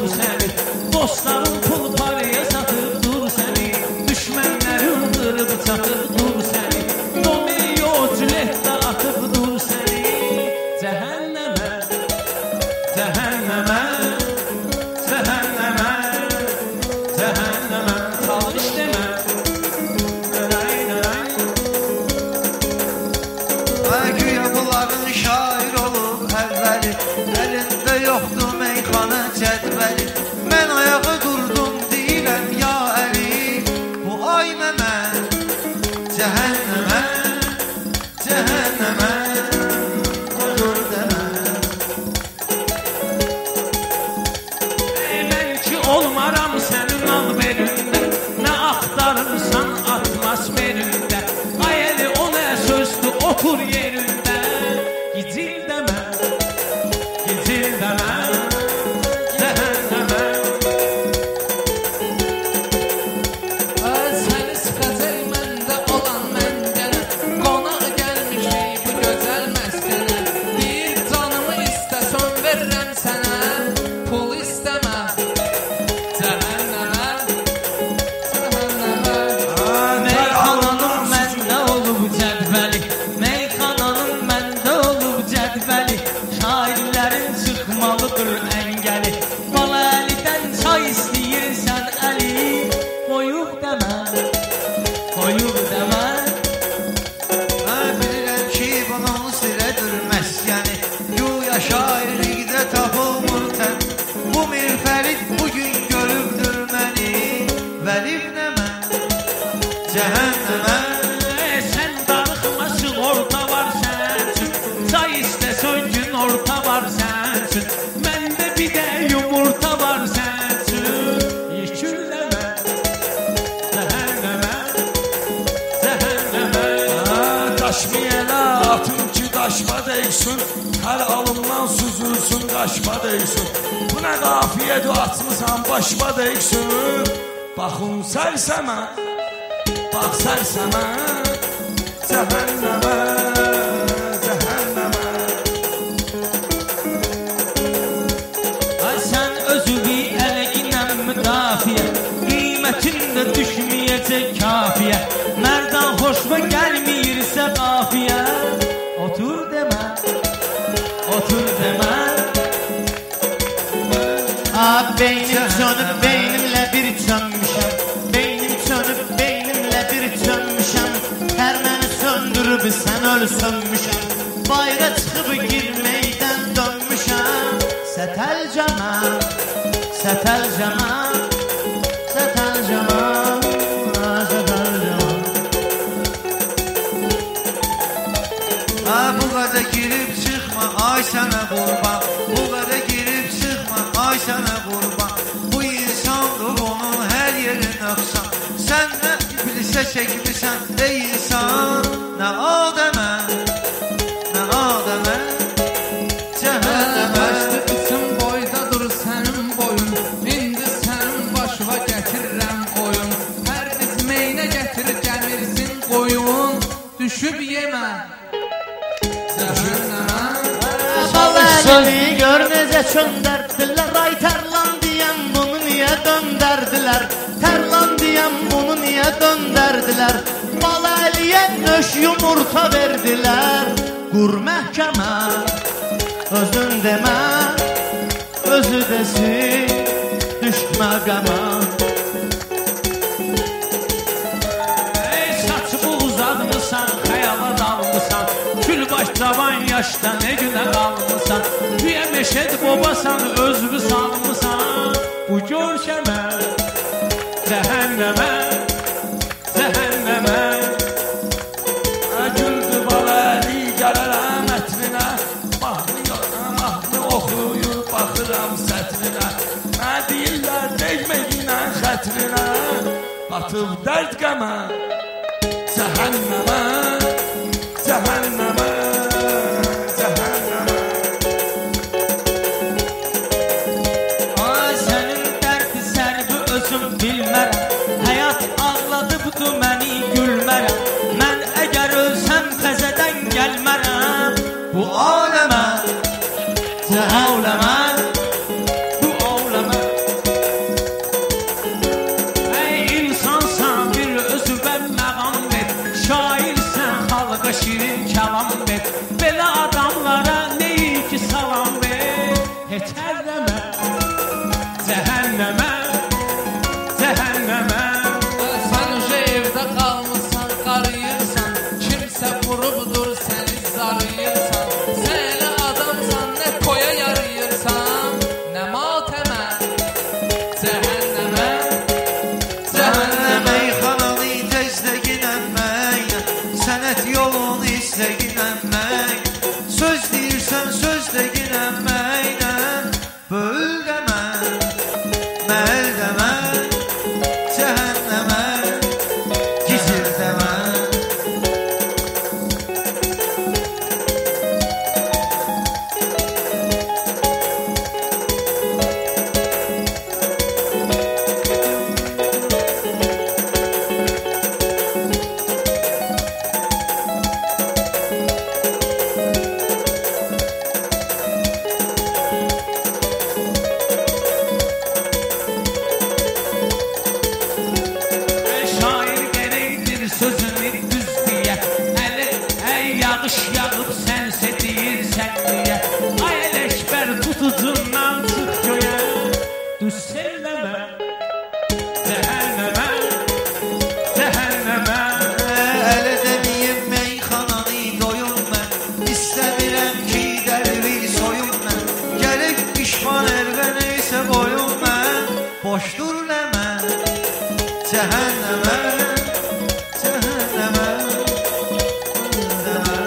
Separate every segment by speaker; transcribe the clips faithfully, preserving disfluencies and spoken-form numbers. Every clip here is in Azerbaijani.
Speaker 1: dur səni. Dostların pul paraya satıb dur səni. Düşmənləri öldürüb çatıb dur səni. Romeo Juliet'də atıb dur səni. Cəhənnəmə, cəhənnəmə, cəhənnəmə, cəhənnəmə. Çalış demə.
Speaker 2: Güya bunların şair olub əvvəli, əlində yoxdur meyxana cədvəli. Mən ayağı durdum deyiləm ya Əli, bu aynə mən cəhənnəmə, cəhənnəmə odur demə.
Speaker 1: Mən ki olmaram sənin alberində, nə axtarırsan atmosferində. Ay Əli o nə sözdür otur yerində. Gicil demə, gicil demə, cəhənnəmə.
Speaker 3: Səni sıxacaq məndə olan məndənə, qonaq gəlmişik bu gözəl məskənə. Deyir canımı istəsən verirəm sənə, pul istəmə, cəhənnəmə, cəhənnəmə.
Speaker 1: Meyxananın məndə olub cədvəli, meyxananın məndə olub cədvəli. Şairlərin çıxmalıdır əngəli. Bala Əlidən çay istəyirsən Əli, qoyub demə, qoyub demə.
Speaker 2: Bilirəm ki bunun sirədir məskəni, güya şairlikdə tapılmır tən. Bu mirfərid bugün görübdür məni, vəlib nəmə, cəhənnəmə.
Speaker 1: Sən darıxma orta var sən üçün, çay istəsən gün orta var sən üçün. Məndə bir də yumurta var sən üçün. Yekülləmə, cəhənnəmə, cəhənnəmə.
Speaker 4: Daşmiyələ atın ki daşma değsin, hər alımdan süzülsün qaşma değsin. Bu nə qafiyədir atmısan başma değsin. Baxın sərsəmə, bax sərsəmə, cəhənnəmə, cəhənnəmə.
Speaker 1: Ay sən özünü ələginə müdafiə, qiymətin də düşməyəcək kafiyə. Mərdan xoşma gəlməyirsə qafiyə, otur demə, otur demə. Ah beynim çönüb beynimlə bir çönmüşəm, beynim çönüb beynimlə bir çönmüşəm. Hər məni söndürüb sən öl sönmüşəm, bayra çıxıb girməkdən dönmüşəm. Sətəlcəmə, sətəlcəmə, sətəlcəmə, sətəlcəmə.
Speaker 2: Bu qədər girib çıxma ay sənə qurban, bu qədər girib çıxma ay sənə qurban. Bu insandır onun hər yeri nöqsan, sən nə iblisə çəkmirsən ey insan. Nə adəmə, nə adəmə, cəhənnəmə.
Speaker 3: Bütün boyda dur sənin boyun, indi sənin başına gətirirəm oyun. Hər dizməyinə gətir gəmirsin qoyun, düşüb yemə, cəhənnəmə.
Speaker 1: Səni gör necə çöndərdilər, ay tərlan deyəm bunu niyə döndərdilər. Tərlan deyəm bunu niyə döndərdilər. Bala Əliyə nöş yumurta verdilər. Qur məhkəmə, özün demə, özü desin, düşmə qəmə. Ey saçımı uzadmısan, xəyala dalmısan, kül baş cavan yaşda ne günə qalmısan. Güya meşəd bobasan, özünü salmısan. Bu görkəmə, cəhənnəmə, cəhənnəmə.
Speaker 4: Güldü bala Əli gələrəm ətrinə, mahnı yoram, mahnı oxuyub baxıram sətrinə. Nə deyirlər deyməginə xətrinə, batıb dərd qəmə, cəhənnəmə, cəhənnəmə, cəhənnəmə.
Speaker 1: Ay sənin dərdi sərbi özüm bilmərəm, həyat ağladıbdı məni gülmərəm. Mən əgər ölsəm təzədən gəlmərəm. Bu aləmə, bu aləmə, bu aləmə. cəhənnəmə, cəhənnəmə.
Speaker 3: Sən uje evdə qalmısan, qarıyırsan, kimsə vurubdur səni zarıyırsan. Sən elə adamsan, nə toya yarıyırsan, nə matəmə, cəhənnəmə, cəhənnəmə.
Speaker 2: Meyxananı tezdə ginənmək, sənət yolunu istə ginənmək, söz deyirsən sözdə ginənməklə, böl demə, məl demə, cəhənnəmə, gizir demə.
Speaker 1: Şair gərəkdir sözünü düz deyə, əli əy yağış yağıb sənsə deyirsən deyə. Ay Ələkbər tutucundan çıx göyə, düz söyləmə, cəhənnəmə, cəhənnəmə.
Speaker 2: Ələ deməyim meyxananı doyum mən, İstəmirəm ki dərvi soyum mən, gəlib pişman ervə neysə boyum mən, boşdur demə, cəhənnəmə, cəhənnəmə, demə.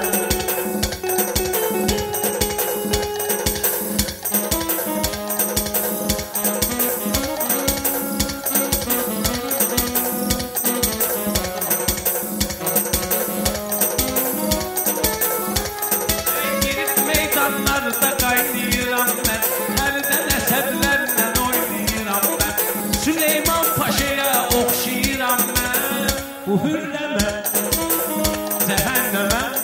Speaker 1: Girib meydanlarda qaynayıram mən, əldən əsəblərlə oynayıram mən. Süleyman Paşaya oxşayıram mən, bu hürləmə, cəhənnəmə.